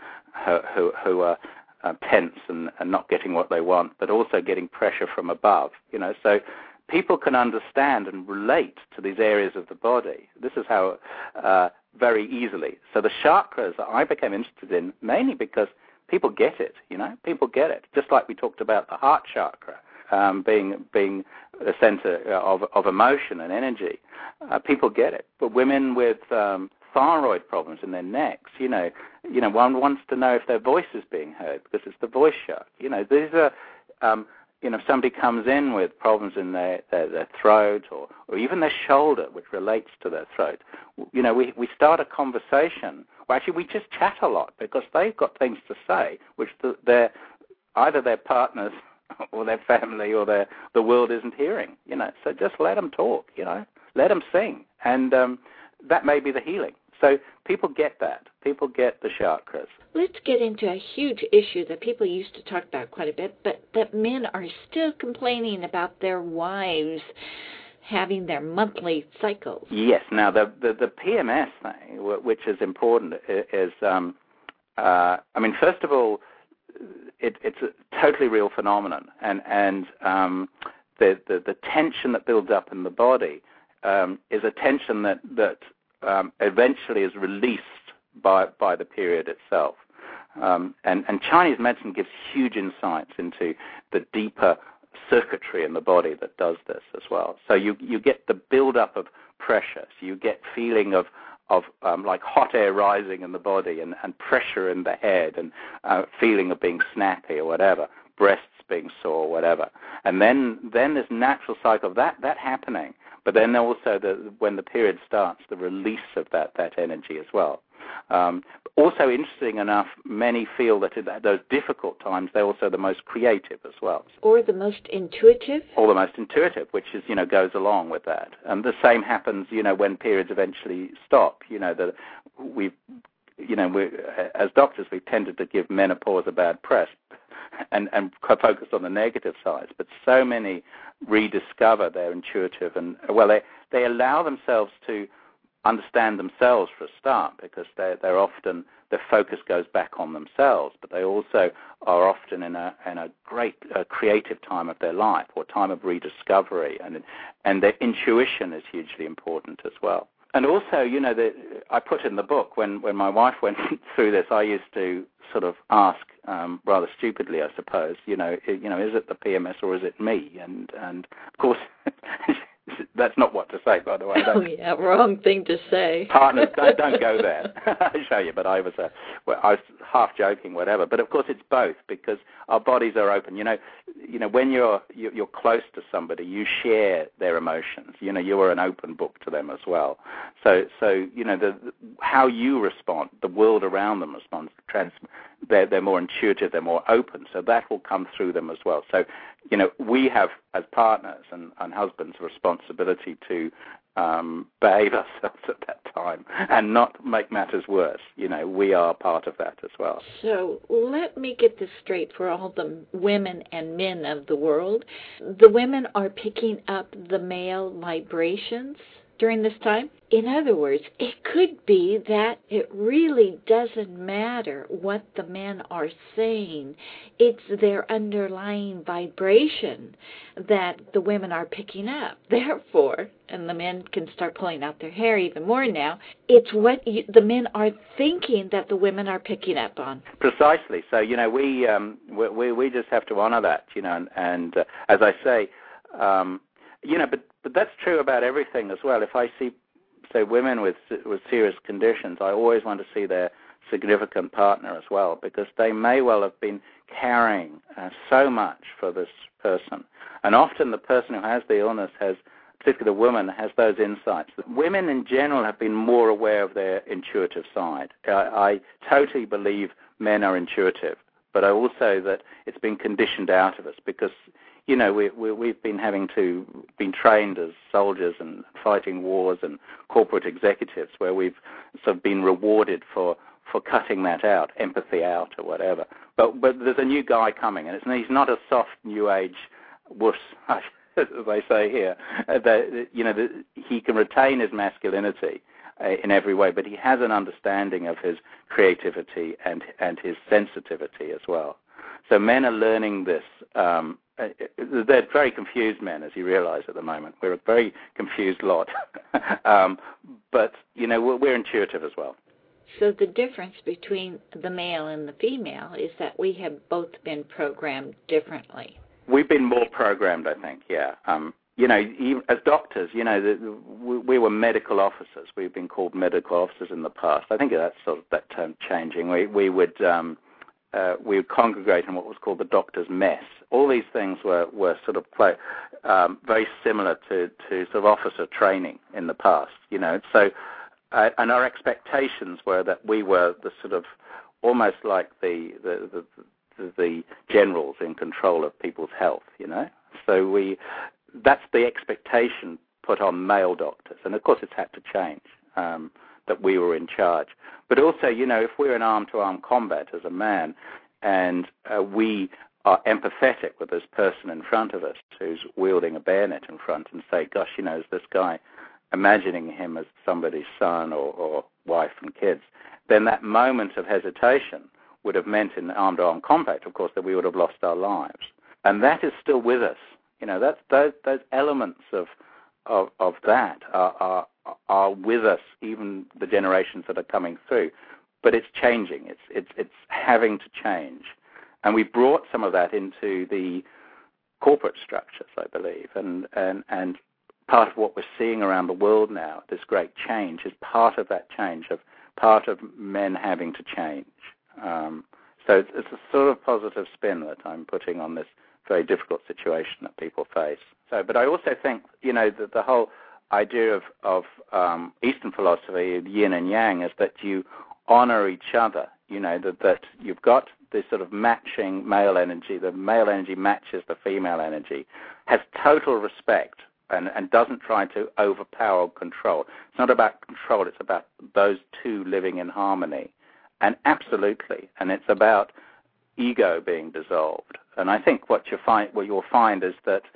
tense and not getting what they want, but also getting pressure from above. So people can understand and relate to these areas of the body. This is how very easily. So the chakras I became interested in mainly because people get it. People get it. Just like we talked about the heart chakra being a center of emotion and energy. People get it. But women with thyroid problems in their necks, one wants to know if their voice is being heard, because it's the voice chakra. These are if somebody comes in with problems in their throat or even their shoulder, which relates to their throat, we start a conversation. Well, actually, we just chat a lot because they've got things to say, which either their partners or their family or the world isn't hearing. So just let them talk. Let them sing, and that may be the healing. So people get that. People get the chakras. Let's get into a huge issue that people used to talk about quite a bit, but that men are still complaining about their wives having their monthly cycles. Yes. Now, the PMS thing, which is important, is, first of all, it's a totally real phenomenon, and the tension that builds up in the body is a tension that eventually is released by the period itself. And Chinese medicine gives huge insights into the deeper circuitry in the body that does this as well. So you get the build-up of pressure. So you get feeling of like hot air rising in the body and pressure in the head and feeling of being snappy or whatever, breasts being sore, whatever. And then there's natural cycle of that happening. But then also when the period starts, the release of that energy as well. Also, interesting enough, many feel that at those difficult times, they're also the most creative as well. Or the most intuitive? Or the most intuitive, which is, goes along with that. And the same happens, when periods eventually stop. That we as doctors, we've tended to give menopause a bad press and focus on the negative sides. But so many rediscover their intuitive and, they allow themselves to understand themselves for a start, because they're often, their focus goes back on themselves, but they also are often in a great creative time of their life, or time of rediscovery, and their intuition is hugely important as well. And also, I put in the book, when my wife went through this, I used to sort of ask, rather stupidly, I suppose, is it the PMS or is it me? And of course, that's not what to say, by the way. Oh, yeah, wrong thing to say. Partners, don't go there. I'll show you, but I was half joking, whatever. But of course, it's both, because our bodies are open. When you're close to somebody, you share their emotions. You are an open book to them as well. So how you respond, the world around them responds. They're more intuitive, they're more open, so that will come through them as well. So, we have, as partners and husbands, a responsibility to behave ourselves at that time and not make matters worse. We are part of that as well. So let me get this straight for all the women and men of the world. The women are picking up the male vibrations during this time? In other words, it could be that it really doesn't matter what the men are saying. It's their underlying vibration that the women are picking up. Therefore, and the men can start pulling out their hair even more now, it's what the men are thinking that the women are picking up on. Precisely. So, we just have to honor that, and as I say, but that's true about everything as well. If I see, say, women with serious conditions, I always want to see their significant partner as well, because they may well have been carrying so much for this person. And often the person who has the illness particularly the woman, has those insights. Women in general have been more aware of their intuitive side. I totally believe men are intuitive, but I also that it's been conditioned out of us, because we've been trained as soldiers and fighting wars and corporate executives, where we've sort of been rewarded for cutting that out, empathy out or whatever. But there's a new guy coming, and he's not a soft new age wuss, as they say here. He can retain his masculinity in every way, but he has an understanding of his creativity and his sensitivity as well. So men are learning this. They're very confused men, as you realize at the moment. We're a very confused lot. But, we're intuitive as well. So the difference between the male and the female is that we have both been programmed differently. We've been more programmed, I think, yeah. Even as doctors, we were medical officers. We've been called medical officers in the past. I think that's sort of that term changing. We would we would congregate in what was called the doctor's mess. All these things were sort of very similar to sort of officer training in the past, you know. So, and our expectations were that we were the sort of almost like the generals in control of people's health, you know. So that's the expectation put on male doctors, and of course it's had to change, that we were in charge. But also, you know, if we're in arm-to-arm combat as a man, and we are empathetic with this person in front of us who's wielding a bayonet in front, and say, gosh, you know, is this guy, imagining him as somebody's son or wife and kids, then that moment of hesitation would have meant in arm-to-arm combat, of course, that we would have lost our lives. And that is still with us. You know, those elements of that are with us, even the generations that are coming through. But it's changing. It's having to change. And we brought some of that into the corporate structures, I believe. And part of what we're seeing around the world now, this great change, is part of that change, of part of men having to change. So it's a sort of positive spin that I'm putting on this very difficult situation that people face. So, but I also think, you know, that the whole idea of Eastern philosophy, yin and yang, is that you honor each other. You know, that you've got this sort of matching male energy. The male energy matches the female energy, has total respect, and doesn't try to overpower or control. It's not about control. It's about those two living in harmony. And absolutely, and it's about ego being dissolved. And I think what you'll find is that,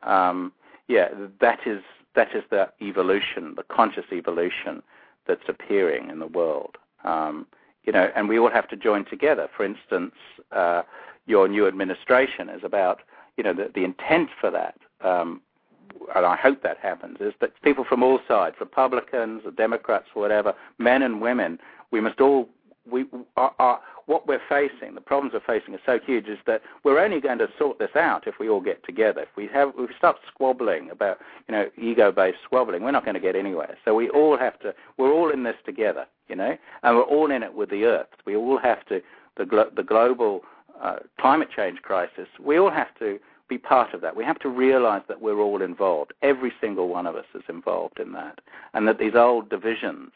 that is the evolution, the conscious evolution that's appearing in the world. You know, and we all have to join together. For instance, your new administration is about, you know, the intent for that, and I hope that happens, is that people from all sides, Republicans, Democrats, whatever, men and women, we must all, what we're facing, the problems we're facing are so huge, is that we're only going to sort this out if we all get together. If we start squabbling about, you know, ego-based squabbling, we're not going to get anywhere. So we're all in this together, you know, and we're all in it with the earth. We all have to, the global climate change crisis, we all have to be part of that. We have to realize that we're all involved. Every single one of us is involved in that, and that these old divisions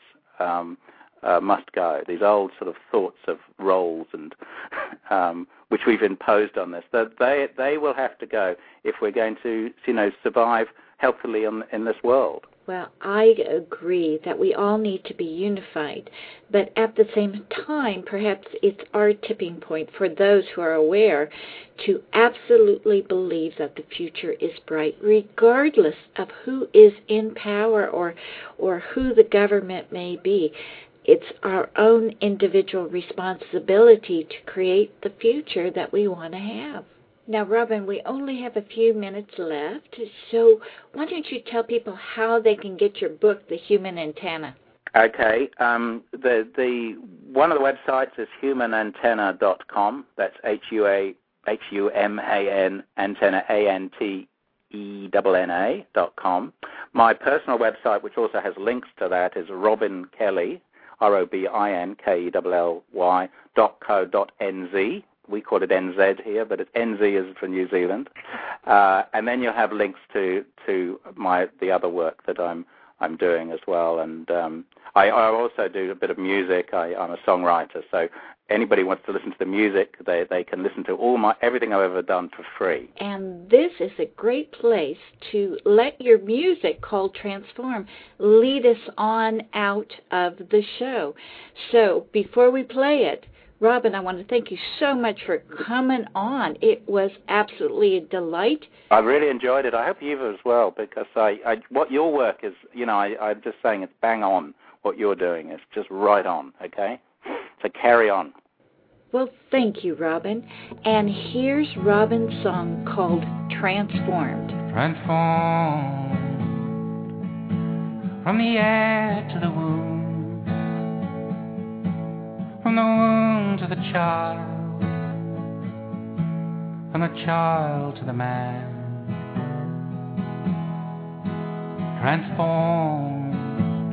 must go. These old sort of thoughts of roles and which we've imposed on this, that they will have to go if we're going to, you know, survive healthily in this world. Well, I agree that we all need to be unified, but at the same time, perhaps it's our tipping point for those who are aware to absolutely believe that the future is bright, regardless of who is in power or who the government may be. It's our own individual responsibility to create the future that we want to have. Now, Robin, we only have a few minutes left, so why don't you tell people how they can get your book, The Human Antenna? Okay. The one of the websites is humanantenna.com. That's HUMAN antenna ANTENNA.com. My personal website, which also has links to that, is Robin Kelly, ROBINKELLY.co.nz. We call it NZ here, but it's NZ is for New Zealand. And then you'll have links to the other work that I'm doing as well. And I also do a bit of music. I'm a songwriter, so anybody wants to listen to the music, they can listen to everything I've ever done for free. And this is a great place to let your music, called Transform, lead us on out of the show. So before we play it, Robin, I want to thank you so much for coming on. It was absolutely a delight. I really enjoyed it. I hope you have as well, because what your work is, you know, I'm just saying it's bang on. What you're doing is just right on, okay? So carry on. Well, thank you, Robin. And here's Robin's song called Transformed. Transformed from the air to the womb. From the womb to the child, from the child to the man, transformed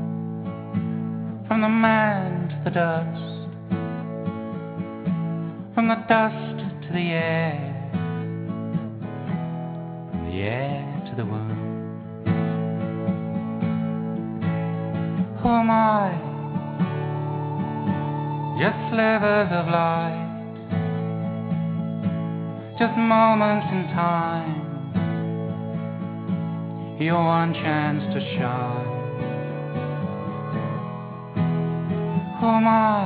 from the man to the dust, from the dust to the air, from the air to the womb. Who am I? Just slivers of light, just moments in time, your one chance to shine. Who am I?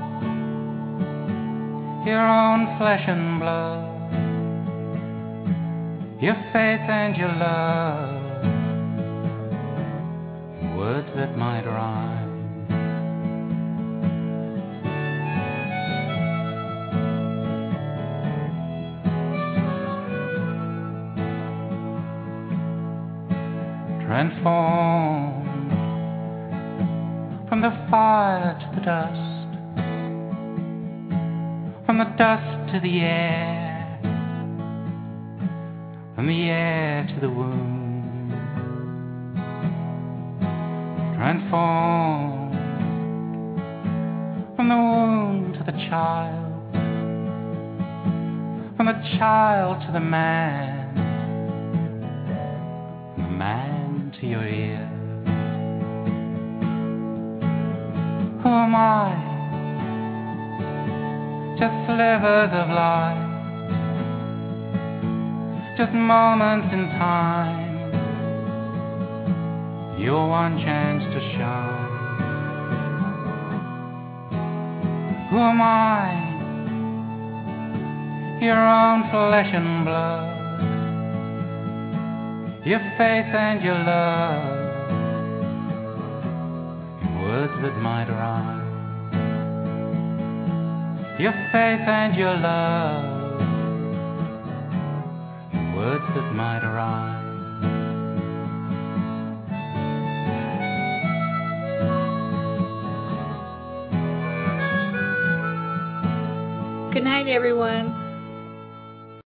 Your own flesh and blood, your faith and your love, words that might rhyme. Transformed from the fire to the dust, from the dust to the air, from the air to the womb. Transformed from the womb to the child, from the child to the man, from the man to your ear. Who am I? Just slivers of light, just moments in time, your one chance to shine. Who am I? Your own flesh and blood, your faith and your love, words that might rhyme. Your faith and your love, words that might rhyme. Good night, everyone.